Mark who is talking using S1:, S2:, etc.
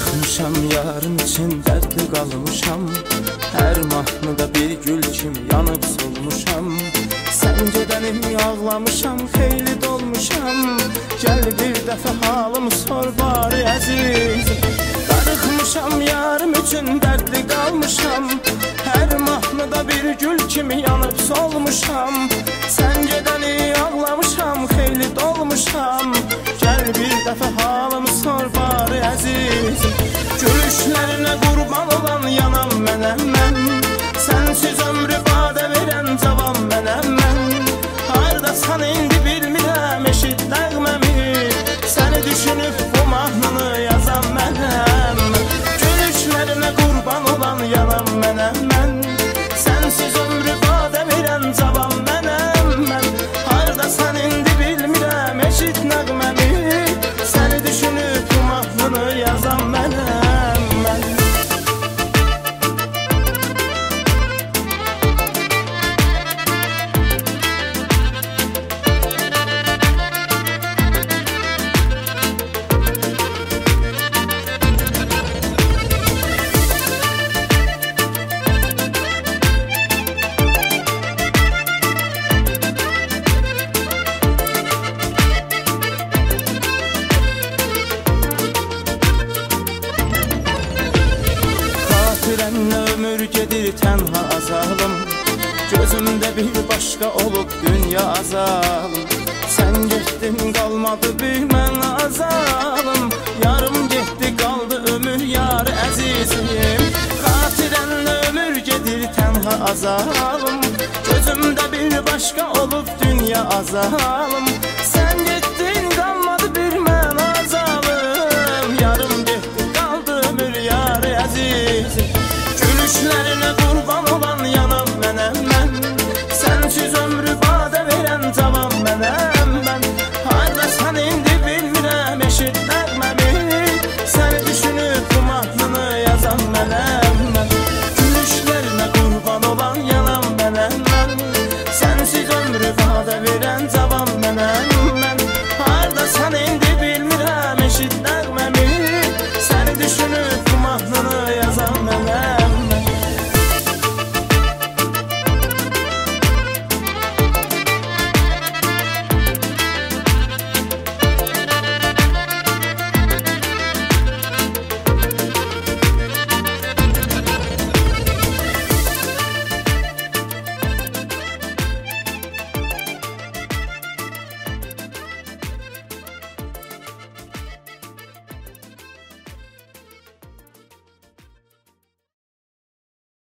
S1: Darıxmışam yarın için dərdli qalmışam. Hər mahnıda bir gül kimi yanıb solmuşam. Sən gedənim ağlamışam, xeyli dolmuşam. Gəl bir dəfə halımı sor bari əzizim. Darıxmışam yarım üçün dərdli qalmışam. Hər mahnıda bir gül kimi yanıb solmuşam. Sən gedəni ağlamışam, xeyli dolmuşam. Gəl bir dəfə halımı sor bari əzizim. Gülüşlərinə qurban olan yanam mənəm mən. Sənsiz ömrü badə verən cavan mənəm mən. Hardasan indi bilmirəm eşit nəğməmi. Səni düşünüb bu mahnını yazan mənəm. Gülüşlərinə qurban olan yanam mənəm mən. Sənsiz ömrü badə verən cavan mənəm mən. Hardasan indi bilmirəm eşit nəğməmi. Səni düşünüb bu mahnını yazan mənəm mən. Xatirənlə ömür gedir tənha azalım. Gözümdə bir başqa olub dünya azalım. Sən getdin qalmadı bir mən azalım. Yarım getdi qaldı ömür yar əzizim. Xatirənlə ömür gedir tənha azalım. Gözümdə bir başqa olub dünya azalım. Sən getdin qalmadı bir mən azalım. Yarım getdi qaldı ömür yar əzizim. Gülüşlərinə qurban olan yanam mənəm mən. Sənsiz ömrü badə verən cavan mənəm mən. Hardasan indi bilmirəm eşit nəğməmi. Səni düşünüb bu mahnını yazan mənəm mən. Gülüşlərinə qurban olan yanam mənəm mən. Sənsiz ömrü badə verən cavan mənəm mən. Hardasan indi bilmirəm eşit nəğməmi. Səni düşünüb